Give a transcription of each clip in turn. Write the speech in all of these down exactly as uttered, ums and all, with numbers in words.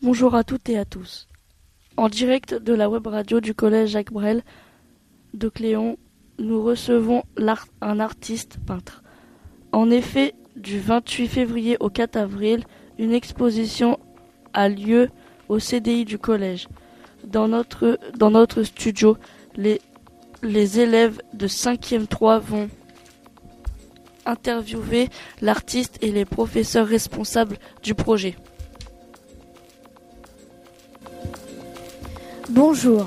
Bonjour à toutes et à tous. En direct de la web radio du collège Jacques Brel de Cléon, nous recevons l'art- un artiste peintre. En effet, du vingt-huit février au quatre avril, une exposition a lieu au C D I du collège. Dans notre, dans notre studio, les, les élèves de cinquième trois vont interviewer l'artiste et les professeurs responsables du projet. Bonjour,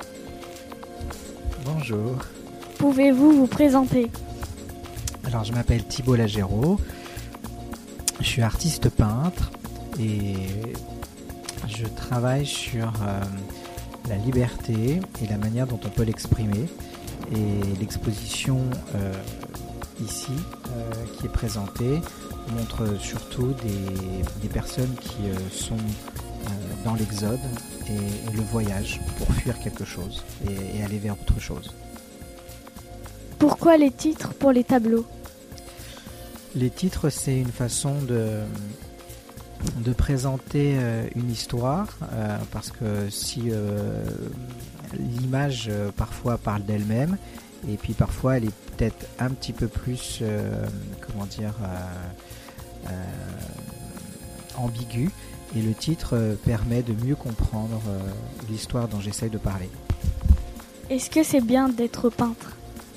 Bonjour, pouvez-vous vous présenter? alors je m'appelle Thibault Lagéraud, je suis artiste peintre et je travaille sur euh, la liberté et la manière dont on peut l'exprimer. Et l'exposition euh, ici euh, qui est présentée montre surtout des, des personnes qui euh, sont euh, dans l'exode et, et le voyage pour fuir quelque chose et, et aller vers autre chose. Pourquoi les titres pour les tableaux? Les titres, c'est une façon de, de présenter euh, une histoire, euh, parce que si euh, l'image euh, parfois parle d'elle-même, et puis parfois elle est peut-être un petit peu plus, euh, comment dire, euh, euh, ambiguë, et le titre euh, permet de mieux comprendre euh, l'histoire dont j'essaye de parler. Est-ce que c'est bien d'être peintre?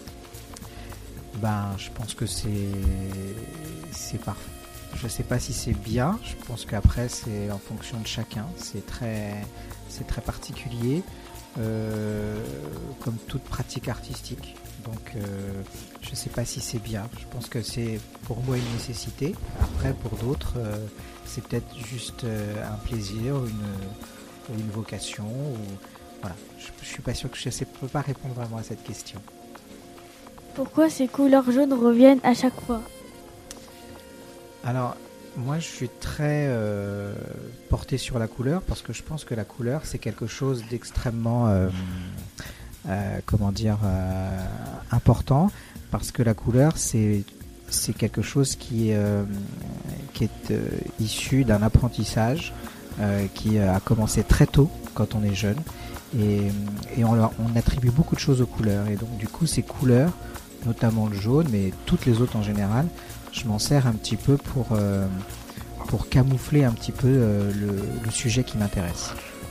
Ben, je pense que c'est, c'est parfait. Je sais pas si c'est bien. Je pense qu'après c'est en fonction de chacun. C'est très, c'est très particulier, euh, comme toute pratique artistique. Donc, euh, je sais pas si c'est bien. Je pense que c'est pour moi une nécessité. Après, pour d'autres, euh, c'est peut-être juste euh, un plaisir, une, une vocation. Ou voilà. Je, je suis pas sûr que je ne peux pas répondre vraiment à cette question. Pourquoi ces couleurs jaunes reviennent à chaque fois? Alors, moi je suis très euh, porté sur la couleur parce que je pense que la couleur c'est quelque chose d'extrêmement, euh, euh, comment dire, euh, important, parce que la couleur c'est, c'est quelque chose qui, euh, qui est euh, issu d'un apprentissage euh, qui a commencé très tôt quand on est jeune et, et on, on attribue beaucoup de choses aux couleurs et donc du coup ces couleurs, notamment le jaune, mais toutes les autres en général, je m'en sers un petit peu pour, euh, pour camoufler un petit peu euh, le, le sujet qui m'intéresse.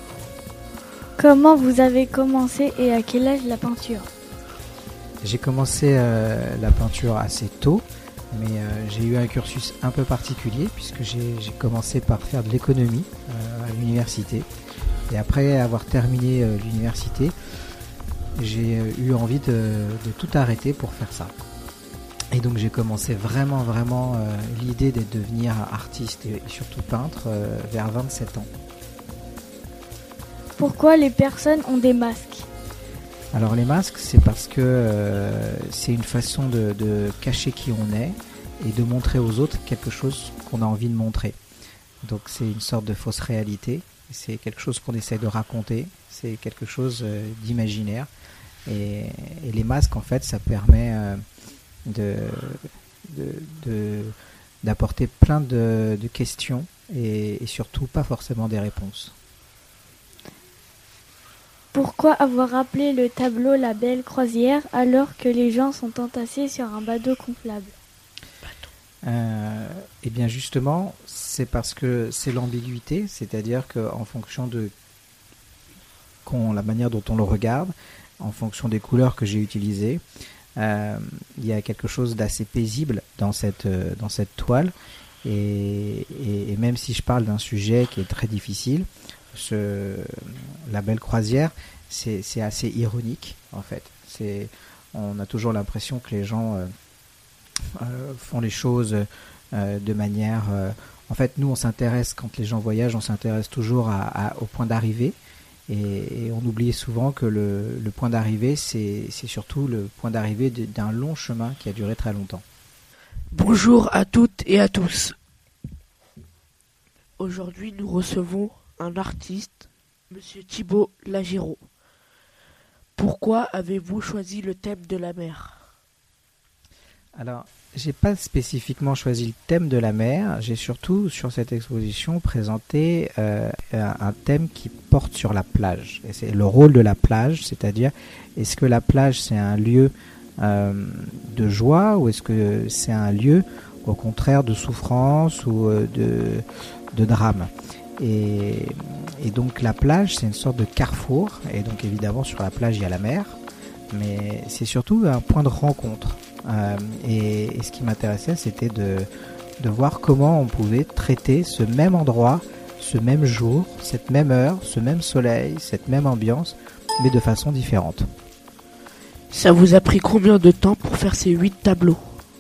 Comment vous avez commencé et à quel âge la peinture? J'ai commencé euh, la peinture assez tôt, mais euh, j'ai eu un cursus un peu particulier puisque j'ai, j'ai commencé par faire de l'économie euh, à l'université. Et après avoir terminé euh, l'université, j'ai eu envie de, de tout arrêter pour faire ça. Et donc j'ai commencé vraiment vraiment euh, l'idée de devenir artiste et, et surtout peintre euh, vers vingt-sept ans. Pourquoi les personnes ont des masques? Alors les masques, c'est parce que euh, c'est une façon de, de cacher qui on est et de montrer aux autres quelque chose qu'on a envie de montrer. Donc c'est une sorte de fausse réalité, c'est quelque chose qu'on essaie de raconter, c'est quelque chose euh, d'imaginaire. Et, et les masques, en fait, ça permet euh, de, de, de, d'apporter plein de, de questions et, et surtout pas forcément des réponses. Pourquoi avoir appelé le tableau La Belle Croisière alors que les gens sont entassés sur un bateau gonflable? Euh, et bien justement, c'est parce que c'est l'ambiguïté, c'est-à-dire qu'en fonction de qu'on, la manière dont on le regarde, en fonction des couleurs que j'ai utilisées, euh, il y a quelque chose d'assez paisible dans cette, euh, dans cette toile. Et, et, et même si je parle d'un sujet qui est très difficile, ce, La Belle Croisière, c'est, c'est assez ironique en fait. C'est, on a toujours l'impression que les gens euh, euh, font les choses euh, de manière... Euh, en fait, nous, on s'intéresse, quand les gens voyagent, on s'intéresse toujours à, à, au point d'arrivée. Et, et on oublie souvent que le, le point d'arrivée, c'est, c'est surtout le point d'arrivée de, d'un long chemin qui a duré très longtemps. Bonjour à toutes et à tous. Aujourd'hui, nous recevons un artiste, Monsieur Thibault Lagéraud. Pourquoi avez-vous choisi le thème de la mer? Alors, j'ai pas spécifiquement choisi le thème de la mer. J'ai surtout, sur cette exposition, présenté euh, un thème qui porte sur la plage. Et c'est le rôle de la plage, c'est-à-dire, est-ce que la plage, c'est un lieu euh, de joie ou est-ce que c'est un lieu, au contraire, de souffrance ou euh, de, de drame. Et, et donc, la plage, c'est une sorte de carrefour. Et donc, évidemment, sur la plage, il y a la mer. Mais c'est surtout un point de rencontre. Euh, et, et ce qui m'intéressait, c'était de, de voir comment on pouvait traiter ce même endroit, ce même jour, cette même heure, ce même soleil, cette même ambiance, mais de façon différente. Ça vous a pris combien de temps pour faire ces huit tableaux ?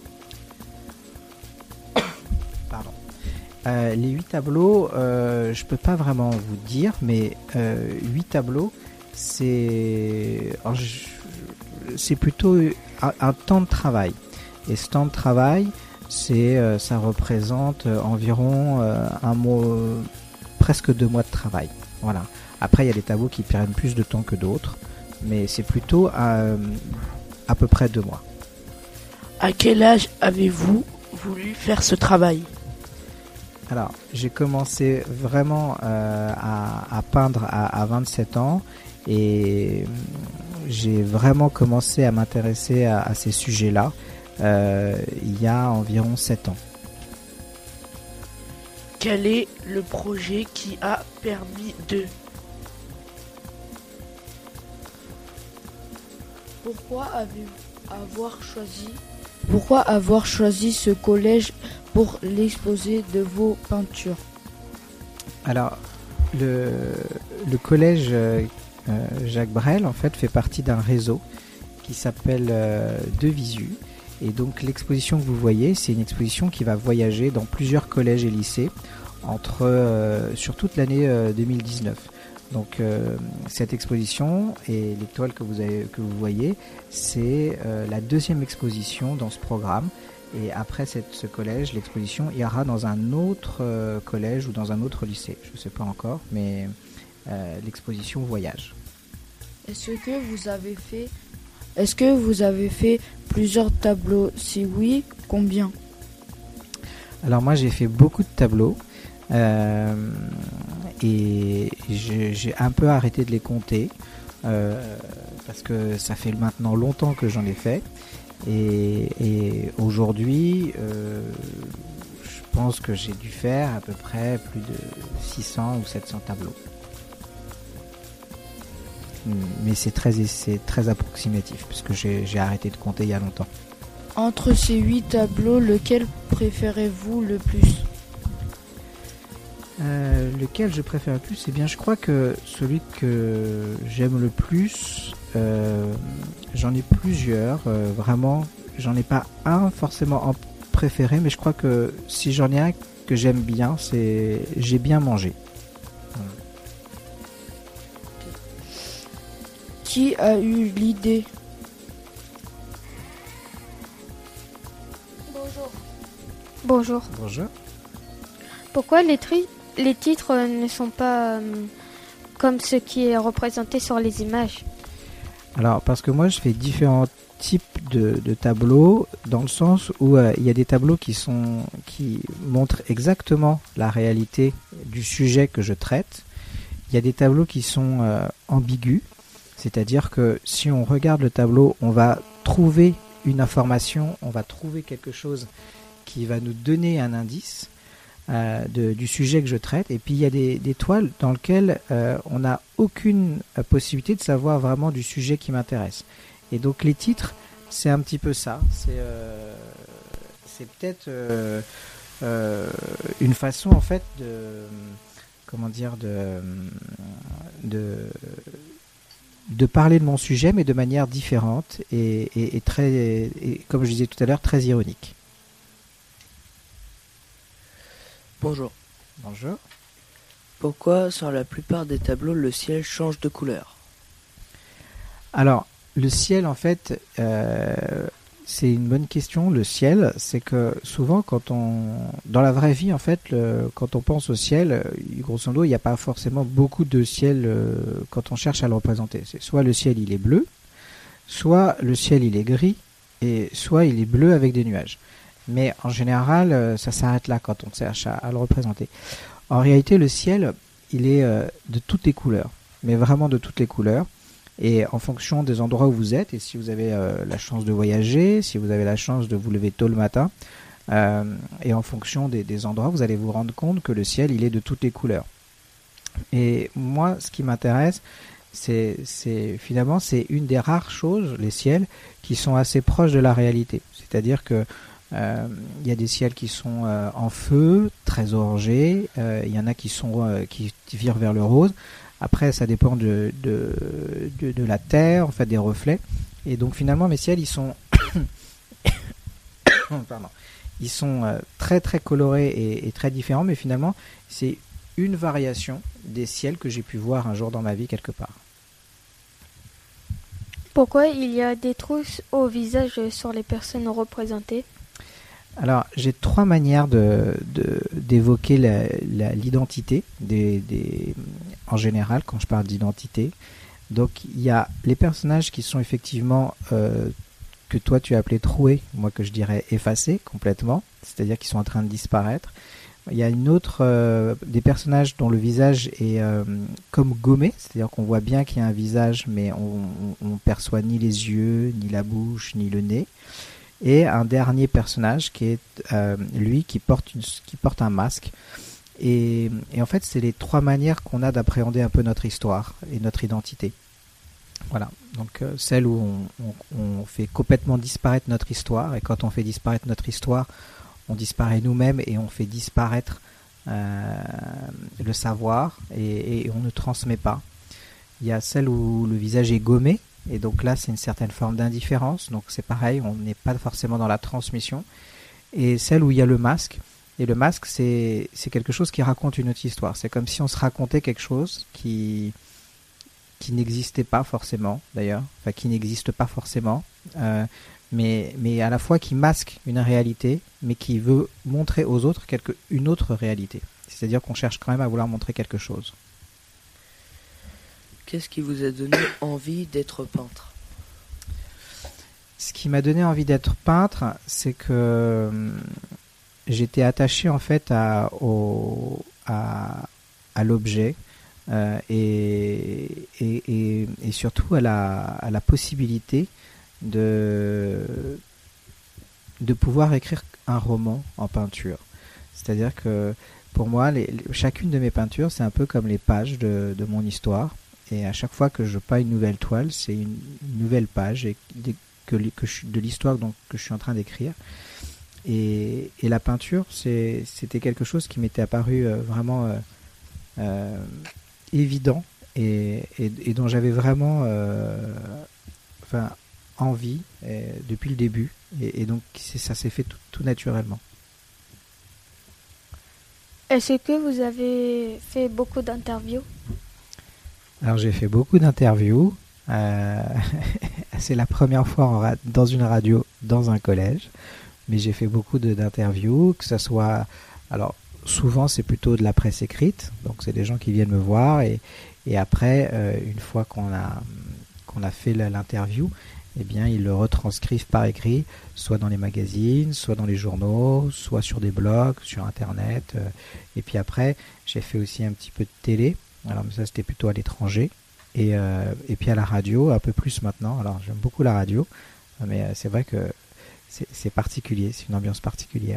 Pardon. Euh, les huit tableaux, euh, je peux pas vraiment vous dire, mais euh, huit tableaux, c'est... Alors, je... c'est plutôt un, un temps de travail. Et ce temps de travail, c'est, euh, ça représente euh, environ euh, un mois, euh, presque deux mois de travail. Voilà. Après, il y a des tableaux qui prennent plus de temps que d'autres, mais c'est plutôt euh, à peu près deux mois. À quel âge avez-vous voulu faire ce travail ? Alors, j'ai commencé vraiment euh, à, à peindre à, à vingt-sept ans et j'ai vraiment commencé à m'intéresser à, à ces sujets-là euh, il y a environ sept ans. Quel est le projet qui a permis de... Pourquoi avez-vous avoir choisi Pourquoi avoir choisi ce collège pour l'exposer de vos peintures ? Alors, le, le collège euh, Jacques Brel, en fait, fait partie d'un réseau qui s'appelle euh, De Visu. Et donc, l'exposition que vous voyez, c'est une exposition qui va voyager dans plusieurs collèges et lycées entre, euh, sur toute l'année euh, deux mille dix-neuf. Donc, euh, cette exposition et l'étoile que vous, avez, que vous voyez, c'est euh, la deuxième exposition dans ce programme. Et après cette, ce collège, l'exposition ira dans un autre euh, collège ou dans un autre lycée. Je ne sais pas encore, mais euh, l'exposition voyage. Est-ce que vous avez fait, est-ce que vous avez fait plusieurs tableaux ? Si oui, combien ? Alors moi, j'ai fait beaucoup de tableaux. Euh, et j'ai, j'ai un peu arrêté de les compter euh, parce que ça fait maintenant longtemps que j'en ai fait. Et, et aujourd'hui, euh, je pense que j'ai dû faire à peu près plus de six cents ou sept cents tableaux. Mais c'est très, c'est très approximatif, puisque j'ai, j'ai arrêté de compter il y a longtemps. Entre ces huit tableaux, lequel préférez-vous le plus ? Euh, lequel je préfère le plus ? Eh bien, je crois que celui que j'aime le plus, euh, j'en ai plusieurs, euh, vraiment, j'en ai pas un forcément en préféré, mais je crois que si j'en ai un que j'aime bien, c'est J'ai bien mangé. Voilà. Qui a eu l'idée ? Bonjour. Bonjour. Bonjour. Pourquoi les, tri- les titres euh, ne sont pas euh, comme ce qui est représenté sur les images ? Alors, parce que moi, je fais différents types de, de tableaux, dans le sens où euh, il y a des tableaux qui sont qui montrent exactement la réalité du sujet que je traite. Il y a des tableaux qui sont euh, ambigus, c'est-à-dire que si on regarde le tableau, on va trouver une information, on va trouver quelque chose qui va nous donner un indice euh, de, du sujet que je traite. Et puis il y a des, des toiles dans lesquelles euh, on n'a aucune euh, possibilité de savoir vraiment du sujet qui m'intéresse. Et donc les titres, c'est un petit peu ça. C'est, euh, c'est peut-être euh, euh, une façon en fait de, comment dire, de, de, de parler de mon sujet, mais de manière différente et, et, et très, et, comme je disais tout à l'heure, très ironique. Bonjour. Bonjour. Pourquoi, sur la plupart des tableaux, le ciel change de couleur ? Alors, le ciel, en fait, euh, c'est une bonne question. Le ciel, c'est que souvent, quand on, dans la vraie vie, en fait, le, quand on pense au ciel, grosso modo, il n'y a pas forcément beaucoup de ciel euh, quand on cherche à le représenter. C'est soit le ciel, il est bleu, soit le ciel, il est gris, et soit il est bleu avec des nuages. Mais en général, euh, ça s'arrête là quand on cherche à, à le représenter. En réalité, le ciel, il est euh, de toutes les couleurs, mais vraiment de toutes les couleurs. Et en fonction des endroits où vous êtes, et si vous avez euh, la chance de voyager, si vous avez la chance de vous lever tôt le matin, euh, et en fonction des, des endroits, vous allez vous rendre compte que le ciel, il est de toutes les couleurs. Et moi, ce qui m'intéresse, c'est, c'est finalement, c'est une des rares choses, les ciels, qui sont assez proches de la réalité. C'est-à-dire que euh, il y a des ciels qui sont euh, en feu, très orangés, euh, il y en a qui sont euh, qui virent vers le rose. Après, ça dépend de, de, de, de la terre, en fait, des reflets. Et donc, finalement, mes ciels, ils sont, Pardon. Ils sont euh, très, très colorés et, et très différents. Mais finalement, c'est une variation des ciels que j'ai pu voir un jour dans ma vie, quelque part. Pourquoi il y a des trous au visage sur les personnes représentées ? Alors, j'ai trois manières de, de, d'évoquer la, la, l'identité des, des, en général, quand je parle d'identité. Donc, il y a les personnages qui sont effectivement, euh, que toi tu as appelé troués, moi que je dirais effacés complètement, c'est-à-dire qui sont en train de disparaître. Il y a une autre, euh, des personnages dont le visage est euh, comme gommé, c'est-à-dire qu'on voit bien qu'il y a un visage, mais on ne perçoit ni les yeux, ni la bouche, ni le nez. Et un dernier personnage qui est euh, lui qui porte, une, qui porte un masque. Et, et en fait, c'est les trois manières qu'on a d'appréhender un peu notre histoire et notre identité. Voilà, donc euh, celle où on, on, on fait complètement disparaître notre histoire. Et quand on fait disparaître notre histoire, on disparaît nous-mêmes et on fait disparaître euh, le savoir et, et on ne transmet pas. Il y a celle où le visage est gommé. Et donc là, c'est une certaine forme d'indifférence. Donc c'est pareil, on n'est pas forcément dans la transmission. Et celle où il y a le masque. Et le masque, c'est, c'est quelque chose qui raconte une autre histoire. C'est comme si on se racontait quelque chose qui, qui n'existait pas forcément, d'ailleurs. Enfin, qui n'existe pas forcément. Euh, mais, mais à la fois qui masque une réalité, mais qui veut montrer aux autres quelque, une autre réalité. C'est-à-dire qu'on cherche quand même à vouloir montrer quelque chose. Qu'est-ce qui vous a donné envie d'être peintre ? Ce qui m'a donné envie d'être peintre, c'est que euh, j'étais attaché en fait à, au, à, à l'objet euh, et, et, et, et surtout à la, à la possibilité de, de pouvoir écrire un roman en peinture. C'est-à-dire que pour moi, les, les, chacune de mes peintures, c'est un peu comme les pages de, de mon histoire. Et à chaque fois que je peins une nouvelle toile, c'est une, une nouvelle page et que, que je, de l'histoire donc, que je suis en train d'écrire. Et, et la peinture, c'est, c'était quelque chose qui m'était apparu euh, vraiment euh, euh, évident et, et, et dont j'avais vraiment euh, enfin, envie et, depuis le début. Et, et donc c'est, ça s'est fait tout, tout naturellement. Est-ce que vous avez fait beaucoup d'interviews ? Alors j'ai fait beaucoup d'interviews. Euh, c'est la première fois en ra- dans une radio, dans un collège. Mais j'ai fait beaucoup de, d'interviews, que ce soit... Alors souvent c'est plutôt de la presse écrite. Donc c'est des gens qui viennent me voir. Et, et après, euh, une fois qu'on a, qu'on a fait la, l'interview, eh bien ils le retranscrivent par écrit, soit dans les magazines, soit dans les journaux, soit sur des blogs, sur Internet. Euh, et puis après, j'ai fait aussi un petit peu de télé. Alors ça c'était plutôt à l'étranger et, euh, et puis à la radio un peu plus maintenant. Alors j'aime beaucoup la radio, mais euh, c'est vrai que c'est, c'est particulier, c'est une ambiance particulière.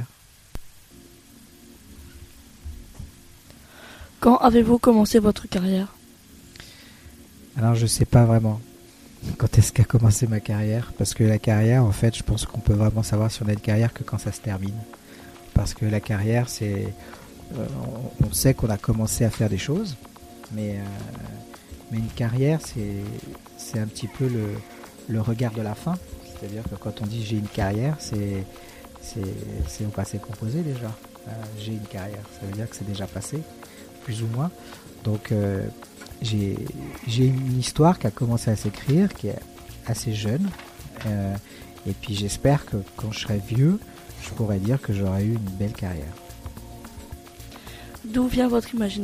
Quand avez-vous commencé votre carrière ? Alors je sais pas vraiment quand est-ce qu'a commencé ma carrière, parce que la carrière en fait je pense qu'on peut vraiment savoir si on a une carrière que quand ça se termine, parce que la carrière c'est euh, on, on sait qu'on a commencé à faire des choses. Mais, euh, mais une carrière, c'est, c'est un petit peu le, le regard de la fin. C'est-à-dire que quand on dit j'ai une carrière, c'est, c'est, c'est au passé composé déjà. Euh, j'ai une carrière, ça veut dire que c'est déjà passé, plus ou moins. Donc euh, j'ai, j'ai une histoire qui a commencé à s'écrire, qui est assez jeune. Euh, et puis j'espère que quand je serai vieux, je pourrai dire que j'aurai eu une belle carrière. D'où vient votre imagination ?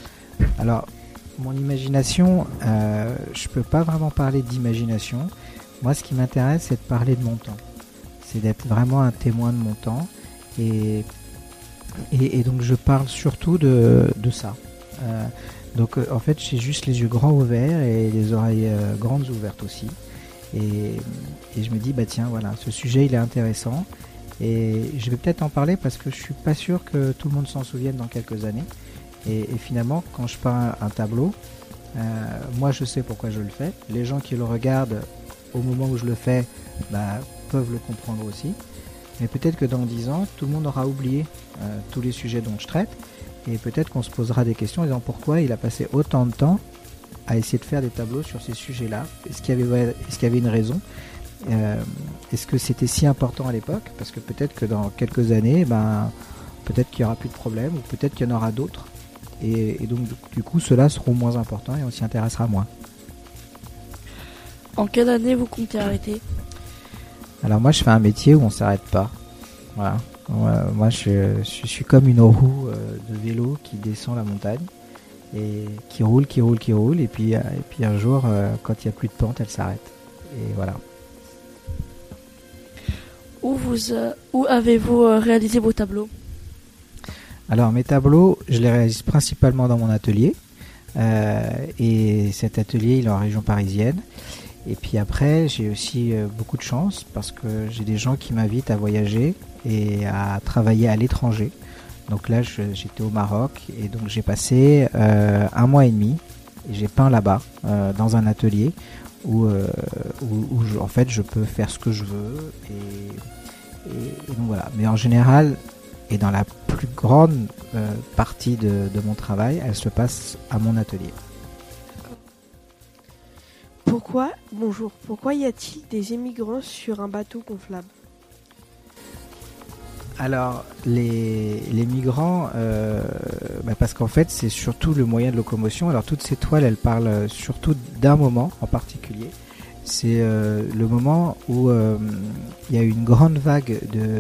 Alors, mon imagination, euh, je peux pas vraiment parler d'imagination Moi, ce qui m'intéresse, c'est de parler de mon temps. C'est d'être vraiment un témoin de mon temps. Et, et, et donc, je parle surtout de, de ça. Euh, donc, euh, en fait, j'ai juste les yeux grands ouverts et les oreilles euh, grandes ouvertes aussi. Et, et je me dis, bah tiens, voilà, ce sujet, il est intéressant. Et je vais peut-être en parler parce que je suis pas sûr que tout le monde s'en souvienne dans quelques années. Et, et finalement, quand je peins un tableau, euh, moi je sais pourquoi je le fais. Les gens qui le regardent au moment où je le fais bah, peuvent le comprendre aussi. Mais peut-être que dans dix ans, tout le monde aura oublié euh, tous les sujets dont je traite. Et peut-être qu'on se posera des questions en disant pourquoi il a passé autant de temps à essayer de faire des tableaux sur ces sujets-là. Est-ce qu'il y avait, est-ce qu'il y avait une raison ? euh, Est-ce que c'était si important à l'époque ? Parce que peut-être que dans quelques années, ben, peut-être qu'il n'y aura plus de problème ou peut-être qu'il y en aura d'autres. Et, et donc du coup ceux-là seront moins importants et on s'y intéressera moins. En quelle année vous comptez arrêter ? Alors moi je fais un métier où on s'arrête pas. Voilà. Euh, moi je, je, je suis comme une roue euh, de vélo qui descend la montagne et qui roule, qui roule, qui roule et puis, euh, et puis un jour euh, quand il n'y a plus de pente elle s'arrête. Et voilà. Où, vous, euh, où avez-vous euh, réalisé vos tableaux ? Alors mes tableaux, je les réalise principalement dans mon atelier euh, et cet atelier il est en région parisienne et puis après j'ai aussi euh, beaucoup de chance parce que j'ai des gens qui m'invitent à voyager et à travailler à l'étranger. Donc là je, j'étais au Maroc et donc j'ai passé euh, un mois et demi et j'ai peint là-bas euh, dans un atelier où, euh, où, où je, en fait je peux faire ce que je veux et, et, et donc voilà. Mais en général et dans la plus grande euh, partie de, de mon travail, elle se passe à mon atelier. Pourquoi, bonjour, pourquoi y a-t-il des émigrants sur un bateau gonflable ? Alors, les, les migrants, euh, bah parce qu'en fait, c'est surtout le moyen de locomotion. Alors, toutes ces toiles, elles parlent surtout d'un moment en particulier. C'est euh, le moment où euh, il y a eu une grande vague de...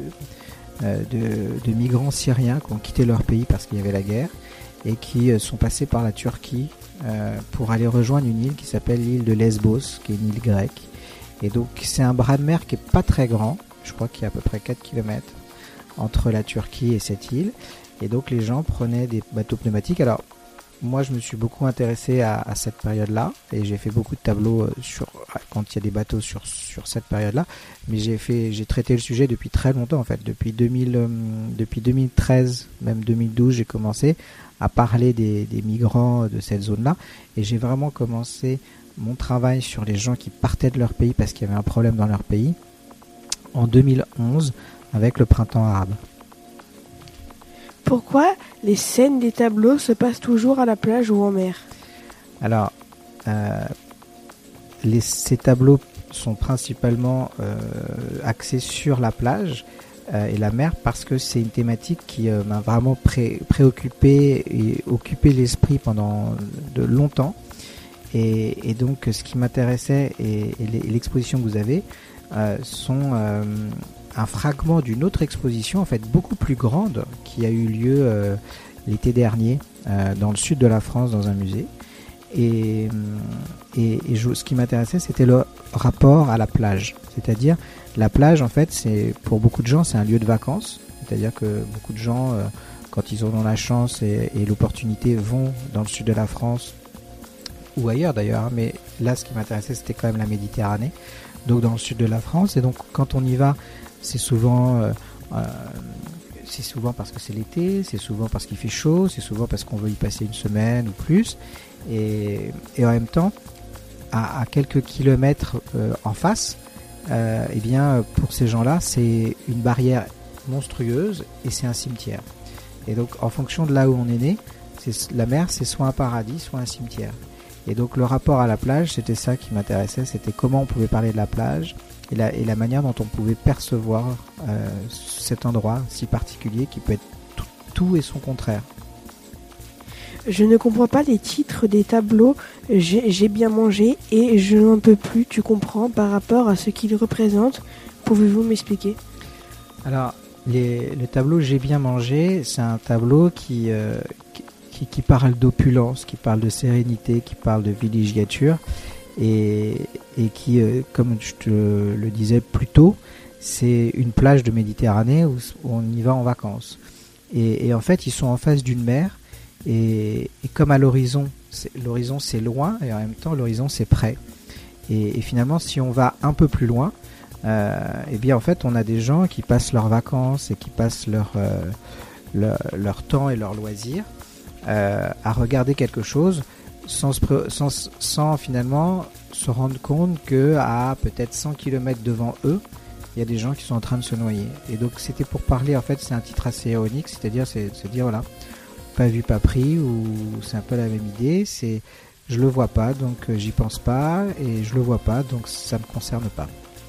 De, de migrants syriens qui ont quitté leur pays parce qu'il y avait la guerre et qui euh, sont passés par la Turquie euh, pour aller rejoindre une île qui s'appelle l'île de Lesbos, qui est une île grecque. Et donc c'est un bras de mer qui est pas très grand, je crois qu'il y a à peu près quatre kilomètres entre la Turquie et cette île. Et donc les gens prenaient des bateaux pneumatiques. Alors moi je me suis beaucoup intéressé à, à cette période-là et j'ai fait beaucoup de tableaux sur quand il y a des bateaux sur sur cette période-là. Mais j'ai fait j'ai traité le sujet depuis très longtemps en fait, depuis deux mille euh, depuis deux mille treize, même deux mille douze, j'ai commencé à parler des, des migrants de cette zone-là et j'ai vraiment commencé mon travail sur les gens qui partaient de leur pays parce qu'il y avait un problème dans leur pays en deux mille onze avec le printemps arabe. Pourquoi les scènes des tableaux se passent toujours à la plage ou en mer ? Alors, euh, les, ces tableaux sont principalement euh, axés sur la plage euh, et la mer parce que c'est une thématique qui euh, m'a vraiment pré- préoccupé et occupé l'esprit pendant de longtemps. Et, et donc, ce qui m'intéressait et, et l'exposition que vous avez euh, sont... Euh, un fragment d'une autre exposition, en fait beaucoup plus grande, qui a eu lieu euh, l'été dernier euh, dans le sud de la France, dans un musée. Et, et, et je, ce qui m'intéressait, c'était le rapport à la plage. C'est-à-dire, la plage, en fait, c'est pour beaucoup de gens, c'est un lieu de vacances. C'est-à-dire que beaucoup de gens, euh, quand ils ont la chance et, et l'opportunité, vont dans le sud de la France, ou ailleurs d'ailleurs, hein, mais là, ce qui m'intéressait, c'était quand même la Méditerranée. Donc dans le sud de la France. Et donc, quand on y va, c'est souvent, euh, euh, c'est souvent parce que c'est l'été, c'est souvent parce qu'il fait chaud, c'est souvent parce qu'on veut y passer une semaine ou plus. Et, et en même temps, à, à quelques kilomètres euh, en face, euh, eh bien, pour ces gens-là, c'est une barrière monstrueuse et c'est un cimetière. Et donc, en fonction de là où on est né, c'est, la mer, c'est soit un paradis, soit un cimetière. Et donc, le rapport à la plage, c'était ça qui m'intéressait, c'était comment on pouvait parler de la plage, et la, et la manière dont on pouvait percevoir euh, cet endroit si particulier qui peut être tout, tout et son contraire. Je ne comprends pas les titres des tableaux j'ai, j'ai bien mangé et je n'en peux plus, tu comprends, par rapport à ce qu'ils représentent. Pouvez-vous m'expliquer ? Alors, les, le tableau J'ai bien mangé, c'est un tableau qui, euh, qui, qui parle d'opulence, qui parle de sérénité, qui parle de villégiature. Et, et qui, euh, comme je te le disais plus tôt, c'est une plage de Méditerranée où, où on y va en vacances. Et, et en fait, ils sont en face d'une mer, et, et comme à l'horizon, c'est, l'horizon c'est loin, et en même temps l'horizon c'est près. Et, et finalement, si on va un peu plus loin, euh, eh bien en fait, on a des gens qui passent leurs vacances et qui passent leur, euh, leur, leur temps et leurs loisirs euh, à regarder quelque chose sans, sans, sans finalement se rendre compte qu'à peut-être cent kilomètres devant eux, il y a des gens qui sont en train de se noyer. Et donc c'était pour parler, en fait c'est un titre assez ironique, c'est-à-dire c'est se dire voilà, pas vu pas pris, ou c'est un peu la même idée, c'est je le vois pas donc euh, j'y pense pas, et je le vois pas donc ça me concerne pas.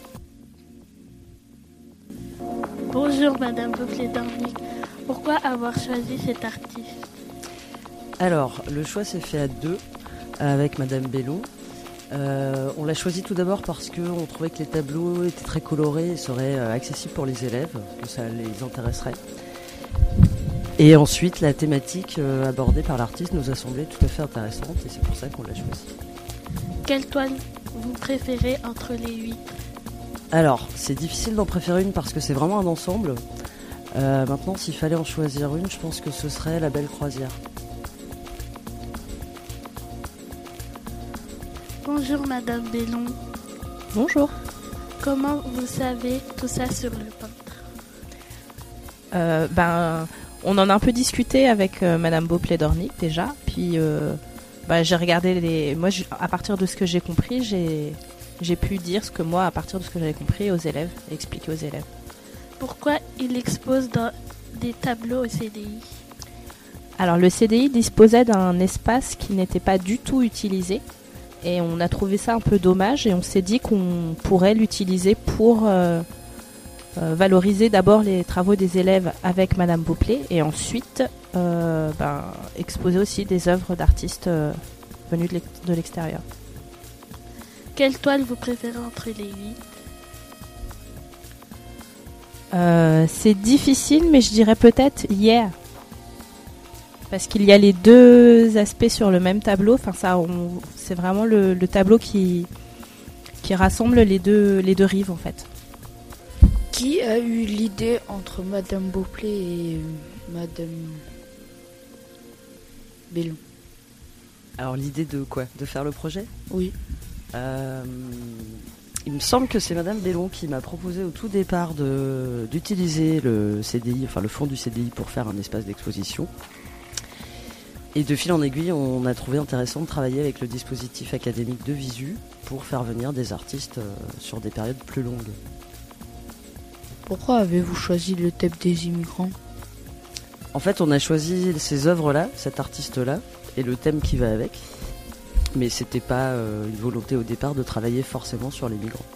Bonjour Madame Beauclerc-Dornic, pourquoi avoir choisi cet artiste? Alors, le choix s'est fait à deux avec Madame Bellon. Euh, on l'a choisi tout d'abord parce qu'on trouvait que les tableaux étaient très colorés et seraient accessibles pour les élèves, que ça les intéresserait. Et ensuite, la thématique euh, abordée par l'artiste nous a semblé tout à fait intéressante et c'est pour ça qu'on l'a choisi. Quelle toile vous préférez entre les huit? Alors, c'est difficile d'en préférer une parce que c'est vraiment un ensemble. Euh, maintenant, s'il fallait en choisir une, je pense que ce serait La Belle Croisière. Bonjour Madame Bellon. Bonjour. Comment vous savez tout ça sur le peintre? euh, Ben, on en a un peu discuté avec euh, Madame Beauclerc-Dornic déjà. Puis, euh, bah, j'ai regardé les. Moi, à partir de ce que j'ai compris, j'ai j'ai pu dire ce que moi, à partir de ce que j'avais compris aux élèves, et expliquer aux élèves. Pourquoi il expose dans des tableaux au C D I? Alors, le C D I disposait d'un espace qui n'était pas du tout utilisé. Et on a trouvé ça un peu dommage et on s'est dit qu'on pourrait l'utiliser pour euh, euh, valoriser d'abord les travaux des élèves avec Madame Beauclerc et ensuite euh, ben, exposer aussi des œuvres d'artistes euh, venus de l'extérieur. Quelle toile vous préférez entre les huit? euh, C'est difficile, mais je dirais peut-être Hier. Parce qu'il y a les deux aspects sur le même tableau. Enfin, ça, on, c'est vraiment le, le tableau qui, qui rassemble les deux, les deux rives, en fait. Qui a eu l'idée entre Madame Beauclerc et Madame Bellon? Alors, l'idée de quoi? De faire le projet? Oui. Euh, il me semble que c'est Madame Bellon qui m'a proposé au tout départ de, d'utiliser le C D I, enfin le fond du C D I pour faire un espace d'exposition. Et de fil en aiguille, on a trouvé intéressant de travailler avec le dispositif académique de Visu pour faire venir des artistes sur des périodes plus longues. Pourquoi avez-vous choisi le thème des immigrants? En fait, on a choisi ces œuvres-là, cet artiste-là, et le thème qui va avec. Mais c'était pas euh, une volonté au départ de travailler forcément sur les migrants.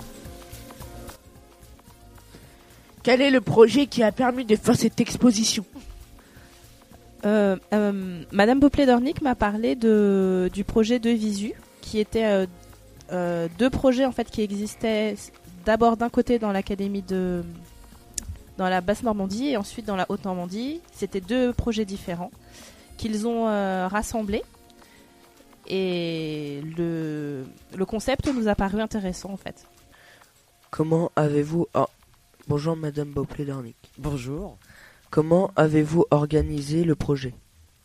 Quel est le projet qui a permis de faire cette exposition? Euh, euh, Madame Beauclerc-Dornic m'a parlé de, du projet de Visu, qui était euh, euh, deux projets en fait qui existaient d'abord d'un côté dans l'académie de dans la basse Normandie et ensuite dans la haute Normandie. C'était deux projets différents qu'ils ont euh, rassemblés et le, le concept nous a paru intéressant en fait. Comment avez-vous oh. Bonjour Madame Beauclerc-Dornic. Bonjour. Comment avez-vous organisé le projet?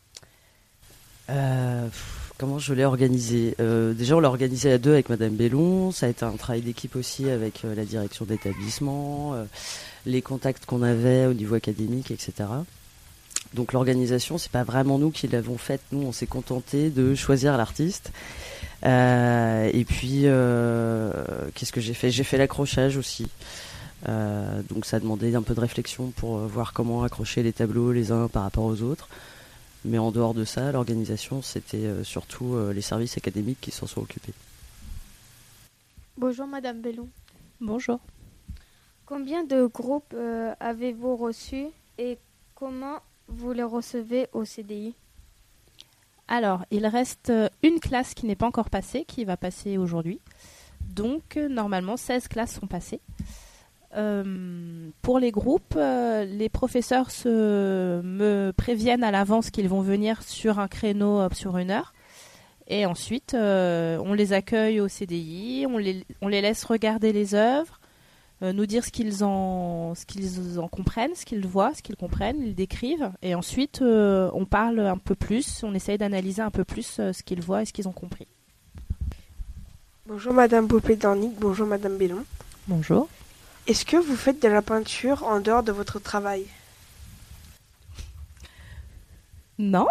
euh, pff, Comment je l'ai organisé? euh, Déjà, on l'a organisé à deux avec Madame Bellon. Ça a été un travail d'équipe aussi avec euh, la direction d'établissement, euh, les contacts qu'on avait au niveau académique, et cetera. Donc l'organisation, c'est pas vraiment nous qui l'avons faite. Nous, on s'est contenté de choisir l'artiste. Euh, et puis, euh, qu'est-ce que j'ai fait? J'ai fait l'accrochage aussi. Euh, donc ça a demandé un peu de réflexion pour euh, voir comment accrocher les tableaux les uns par rapport aux autres. Mais en dehors de ça, l'organisation, c'était euh, surtout euh, les services académiques qui s'en sont occupés. Bonjour Madame Bellon. Bonjour. Combien de groupes euh, avez-vous reçus et comment vous les recevez au C D I? Alors, il reste une classe qui n'est pas encore passée, qui va passer aujourd'hui. Donc, normalement, seize classes sont passées. Euh, pour les groupes, euh, les professeurs se, me préviennent à l'avance qu'ils vont venir sur un créneau euh, sur une heure. Et ensuite, euh, on les accueille au C D I, on les, on les laisse regarder les œuvres, euh, nous dire ce qu'ils en, ce qu'ils en comprennent, ce qu'ils voient, ce qu'ils comprennent, ils décrivent. Et ensuite, euh, on parle un peu plus, on essaye d'analyser un peu plus euh, ce qu'ils voient et ce qu'ils ont compris. Bonjour Madame Beaupé-Dornic, bonjour Madame Bellon. Bonjour. Est-ce que vous faites de la peinture en dehors de votre travail? Non.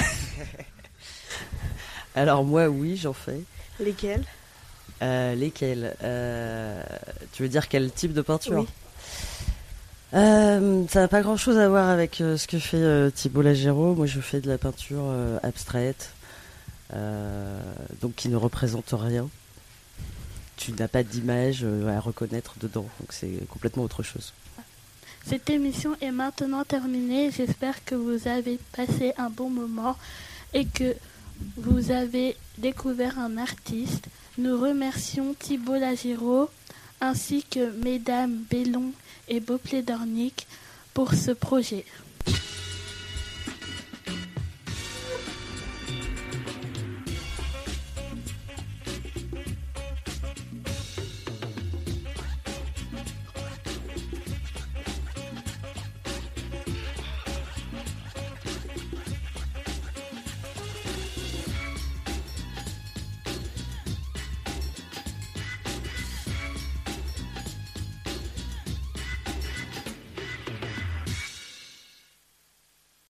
Alors moi, oui, j'en fais. Lesquels? Euh, lesquels euh, Tu veux dire quel type de peinture? Oui. Euh, ça n'a pas grand-chose à voir avec euh, ce que fait euh, Thibault Lagéraud. Moi, je fais de la peinture euh, abstraite, euh, donc qui ne représente rien. Tu n'as pas d'image euh, à reconnaître dedans, donc c'est complètement autre chose. Cette émission est maintenant terminée. J'espère que vous avez passé un bon moment et que vous avez découvert un artiste. Nous remercions Thibault Lagéraud ainsi que Mesdames Bellon et Beaupé-Dornic pour ce projet.